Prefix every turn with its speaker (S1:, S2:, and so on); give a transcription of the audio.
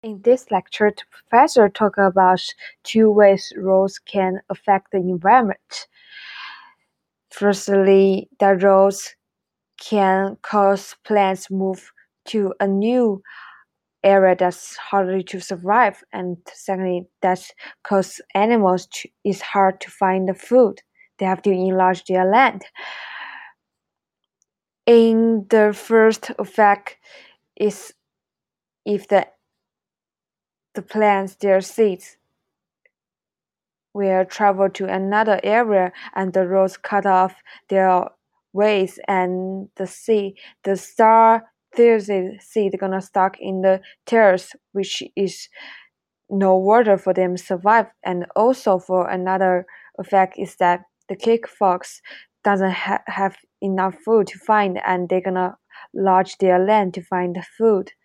S1: In this lecture, the professor talked about two ways roads can affect the environment. Firstly, the roads can cause plants move to a new area that's harder to survive, and secondly, that cause animals it's hard to find the food. They have to enlarge their land. In the first effect is if the plants their seeds will travel to another area and the roads cut off their ways, and the star seed gonna stuck in the terrace, which is no water for them to survive. And also for another effect is that the cake fox doesn't have enough food to find, and they're gonna lodge their land to find the food.